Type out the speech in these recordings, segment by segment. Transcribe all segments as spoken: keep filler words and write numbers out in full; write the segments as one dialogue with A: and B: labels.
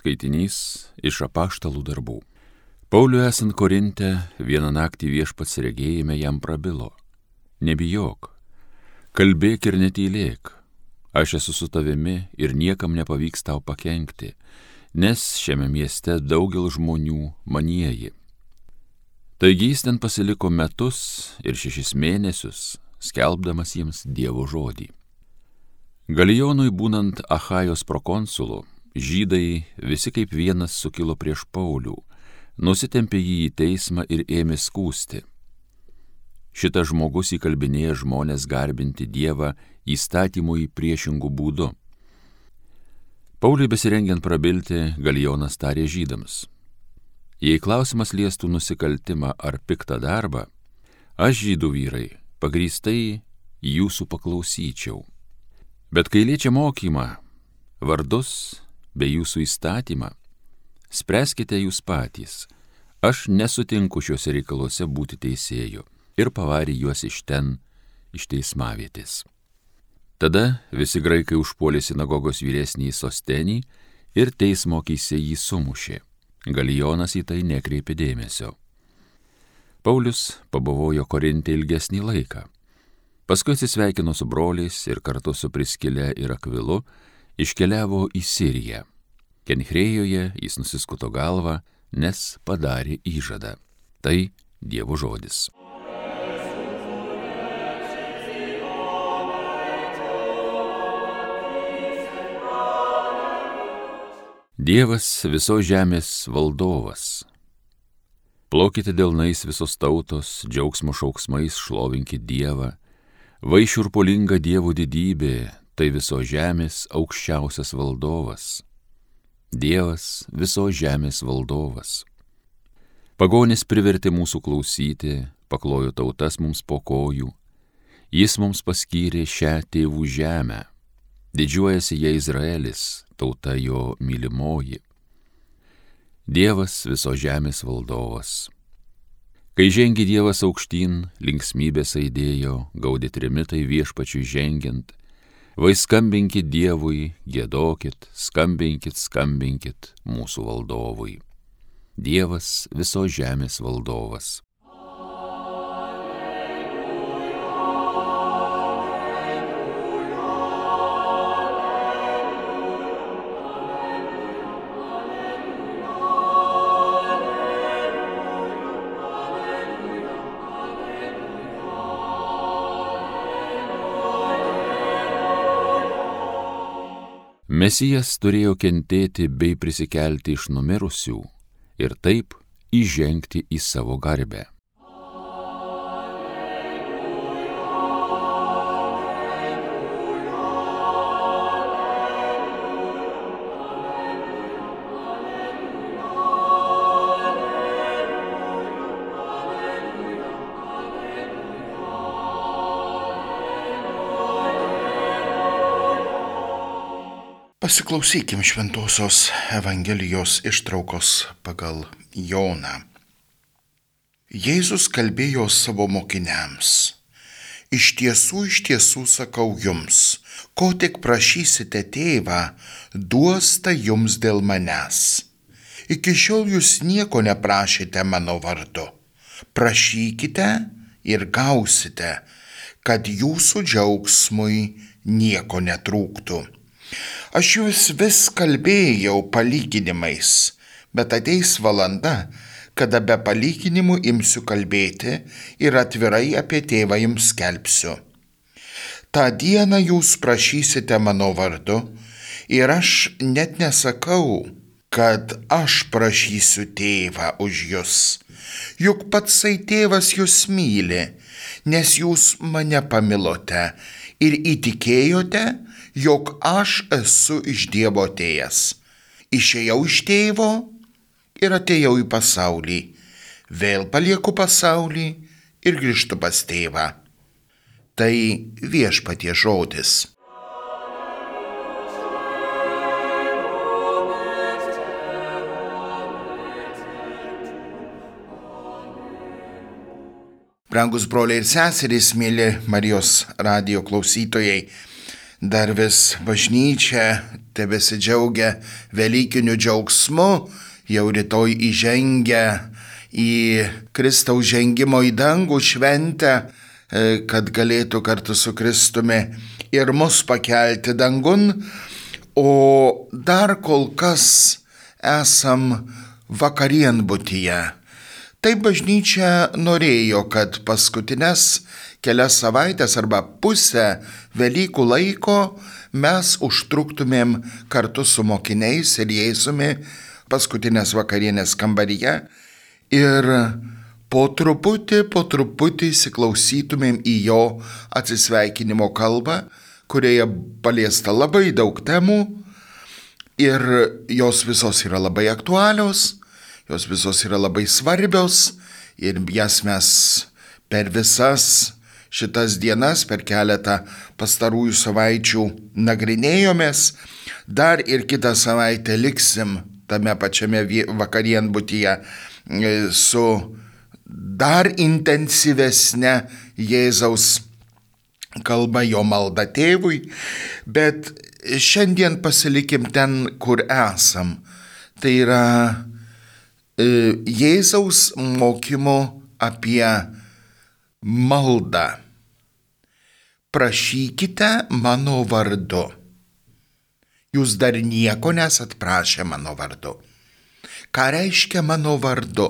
A: Skaitinys iš Apaštalų darbų. Pauliui esant Korinte, vieną naktį Viešpats regėjime jam prabilo: Nebijok, kalbėk ir netylėk, aš esu su tavimi ir niekam nepavyks tau pakenkti, nes šiame mieste daugel žmonių manieji. Taigi jis ten pasiliko metus ir šešis mėnesius, skelbdamas jiems Dievo žodį. Galijonui būnant Achajos prokonsulu, žydai visi kaip vienas sukilo prieš Paulių, nusitempė jį į teismą ir ėmė skųsti. Šitas žmogus įkalbinėja žmonės garbinti Dievą įstatymui priešingų būdų. Pauliui besirengiant prabilti, Galijonas tarė žydams: Jei klausimas liestų nusikaltimą ar piktą darbą, aš, žydų vyrai, pagrįstai jūsų paklausyčiau. Bet kai liečia mokymą, vardus bei jūsų įstatymą, spręskite jūs patys, aš nesutinku šiuose reikaluose būti teisėju, ir pavarė juos iš ten, iš teismavietės. Tada visi graikai užpuolė sinagogos vyresnįjį Sostenį ir teismo akyse jį sumušė. Galijonas į tai nekreipė dėmesio. Paulius pabuvojo Korinte ilgesnį laiką. Paskui atsisveikino su broliais ir kartu su Priskile ir Akvilu iškeliavo į Siriją. Kenchrėjoje jis nusiskuto galvą, nes padarė įžadą. Tai Dievo žodis. Dievas visos žemės valdovas. Plokite delnais visos tautos, džiaugsmo šauksmais šlovinkit Dievą. Vai šiurpulinga Dievo didybė, tai visos žemės aukščiausias valdovas. Dievas visos žemės valdovas. Pagonis privertė mūsų klausyti, paklojo tautas mums po kojų. Jis mums paskyrė šią tėvų žemę. Didžiuojasi jie Izraelis, tauta jo mylimoji. Dievas visos žemės valdovas. Kai žengi Dievas aukštyn, linksmybės aidėjo, gaudė trimitai Viešpačiui žengiant. Vai skambinkit Dievui, giedokit, skambinkit, skambinkit mūsų valdovui. Dievas visos žemės valdovas. Mesijas turėjo kentėti bei prisikelti iš numirusių ir taip įžengti į savo garbę.
B: Pasiklausykim Šventosios Evangelijos ištraukos pagal Joną. Jėzus kalbėjo savo mokiniams: Iš tiesų, iš tiesų sakau jums, ko tik prašysite tėvą, duos tai jums dėl manęs. Iki šiol jūs nieko neprašėte mano vardu. Prašykite ir gausite, kad jūsų džiaugsmui nieko netrūktų. Aš jūs vis kalbėjau palyginimais, bet ateis valanda, kada be palyginimų imsiu kalbėti ir atvirai apie tėvą jums skelbsiu. Ta dieną jūs prašysite mano vardu ir aš net nesakau, kad aš prašysiu tėvą už jūs. Juk patsai tėvas jūs myli, nes jūs mane pamilote ir įtikėjote, jog aš esu iš Dievo atėjęs. Išėjau iš tėvo ir atėjau į pasaulį. Vėl palieku pasaulį ir grįžtu pas tėvą. Tai Viešpaties žodis. Brangus broliai ir seserys, mėly Marijos radijo klausytojai, dar vis bažnyčia tebesidžiaugia Velykiniu džiaugsmu, jau rytoj įžengia į Kristaus žengimo į dangų šventę, kad galėtų kartu su Kristumi ir mus pakelti dangun, o dar kol kas esam vakarienbutyje. Tai bažnyčia norėjo, kad paskutinės kelias savaitės arba pusę Velykų laiko mes užtruktumėm kartu su mokiniais ir Jėzumi paskutinės vakarienės kambaryje ir po truputį, po truputį įsiklausytumėm į jo atsisveikinimo kalbą, kurioje paliesta labai daug temų ir jos visos yra labai aktualios, jos visos yra labai svarbios ir jas mes per visas šitas dienas, per keletą pastarųjų savaičių nagrinėjomės. Dar ir kitą savaitę liksim tame pačiame vakarienbutyje su dar intensyvesne Jėzaus kalba, jo malda tėvui, bet šiandien pasilikim ten, kur esam. Tai yra Jėzaus mokymo apie maldą. Prašykite mano vardu. Jūs dar nieko nesat prašę mano vardu. Ką reiškia mano vardu?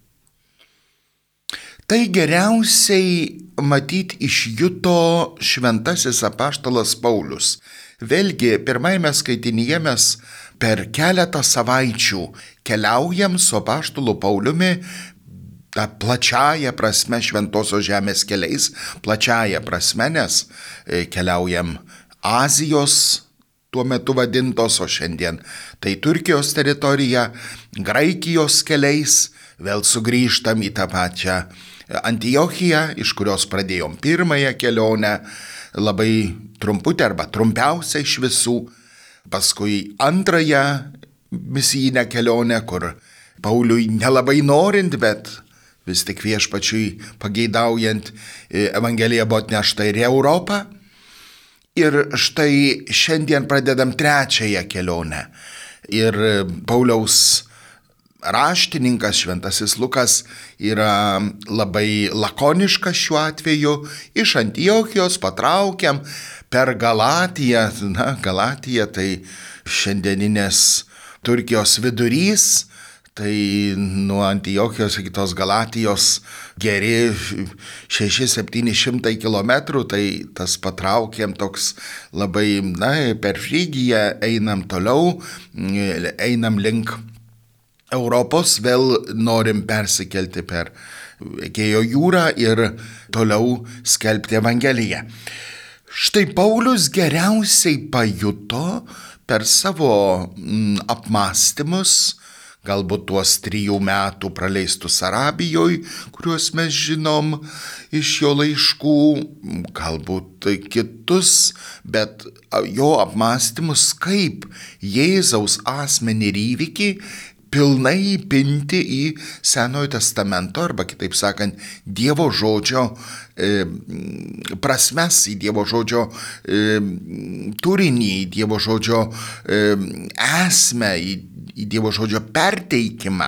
B: Tai geriausiai matyt išjuto šventasis apaštalas Paulius. Vėlgi, pirmajame skaitinyje mes per keletą savaičių keliaujam su apaštalu Pauliumi tą plačiąją prasme šventosios žemės keliais, plačiąją prasme, nes keliaujam Azijos tuo metu vadintos, o šiandien tai Turkijos teritorija, Graikijos keliais, vėl sugrįžtam į tą pačią Antiochiją, iš kurios pradėjom pirmąją kelionę, labai trumputę arba trumpiausią iš visų, paskui antrąją misijinę kelionę, kur Pauliui nelabai norint, bet vis tik viešpačiui pageidaujant Evangelija buvo atnešta ir į Europą. Ir štai šiandien pradedam trečiąją kelionę. Ir Pauliaus raštininkas šventasis Lukas yra labai lakoniškas šiuo atveju. Iš Antiochijos patraukiam per Galatiją. Na, Galatija tai šiandieninės Turkijos vidurys. Tai nuo Antiochijos iki tos Galatijos geri šeši septyni šimtai kilometrų, tai tas patraukėm toks labai, na, per Frygiją einam toliau, einam link Europos, vėl norim persikelti per Egėjo jūrą ir toliau skelbti Evangeliją. Štai Paulius geriausiai pajuto per savo mm, apmąstymus, galbūt tuos trijų metų praleistus Arabijoje, kuriuos mes žinom iš jo laiškų, galbūt kitus, bet jo apmąstymus, kaip Jėzaus asmenį ir įvykį pilnai įpinti į Senojo testamento, arba kitaip sakant, Dievo žodžio e, prasmes, į Dievo žodžio e, turinį, į Dievo žodžio e, esmę, į į Dievo žodžio perteikimą.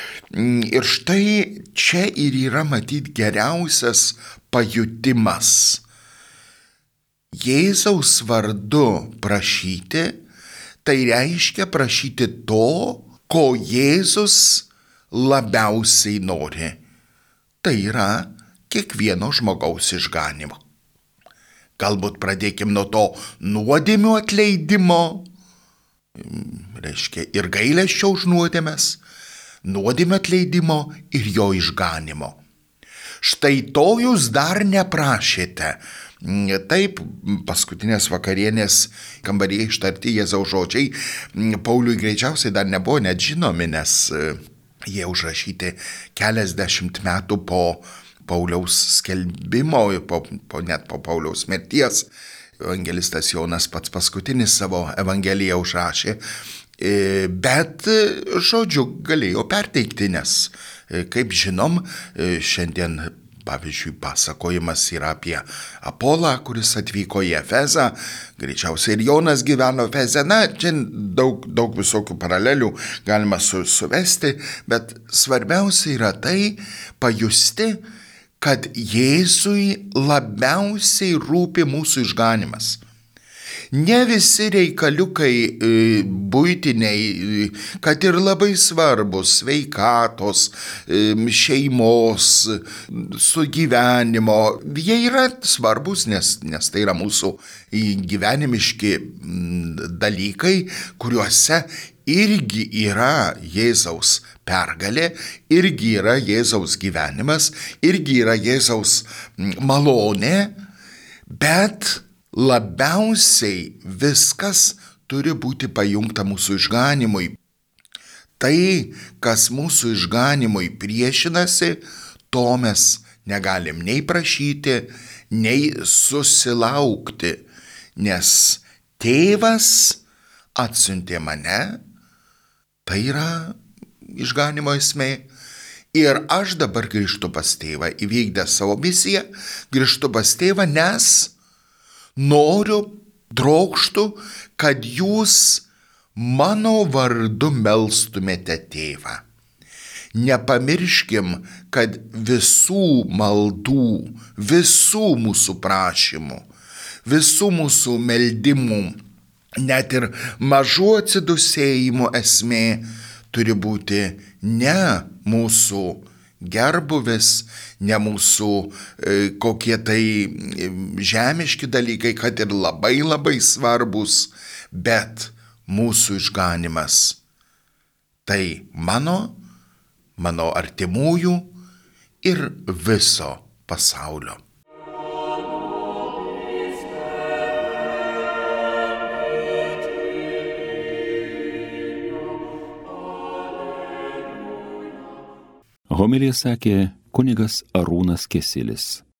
B: Ir štai čia ir yra matyt geriausias pajutimas. Jėzaus vardu prašyti, tai reiškia prašyti to, ko Jėzus labiausiai nori. Tai yra kiekvieno žmogaus išganimo. Galbūt pradėkim nuo to nuodėmių atleidimo, reiškia ir gailesčio už nuodėmes, nuodėmių atleidimo ir jo išganimo. Štai to jūs dar neprašėte. Taip, paskutinės vakarienės kambaryje ištarti Jėzaus žodžiai Pauliui greičiausiai dar nebuvo net žinomi, nes jie užrašyti keliasdešimt metų po Pauliaus skelbimo, po, po, net po Pauliaus mirties. Evangelistas Jonas pats paskutinis savo Evangeliją užrašė, bet žodžiu galėjo perteikti, nes, kaip žinom, šiandien Pavyzdžiui, pasakojimas yra apie Apolą, kuris atvyko į Efezą, greičiausiai ir Jonas gyveno Efeze. Na, čia daug, daug visokių paralelių galima su, suvesti, bet svarbiausia yra tai pajusti, kad Jėzui labiausiai rūpi mūsų išganimas. Ne visi reikaliukai buitiniai, kad ir labai svarbus, sveikatos, šeimos, sugyvenimo, jie yra svarbus, nes, nes tai yra mūsų gyvenimiški dalykai, kuriuose irgi yra Jėzaus pergalė, irgi yra Jėzaus gyvenimas, irgi yra Jėzaus malonė, bet labiausiai viskas turi būti pajungta mūsų išganimui. Tai, kas mūsų išganimui priešinasi, to mes negalim nei prašyti, nei susilaukti, nes tėvas atsiuntė mane, tai yra išganimo esmė. Ir aš dabar grįžtu pas tėvą, įvykdęs savo misiją, grįžtu pas tėvą, nes noriu, trokštu, kad jūs mano vardu melstumėte tėvą. Nepamirškim, kad visų maldų, visų mūsų prašymų, visų mūsų meldimų, net ir mažų atsidusėjimų esmė turi būti ne mūsų gerbuvis, ne mūsų e, kokie tai žemiški dalykai, kad ir labai labai svarbus, bet mūsų išganimas. Tai mano, mano artimųjų ir viso pasaulio.
A: Homiliją sakė kunigas Arūnas Kesilis.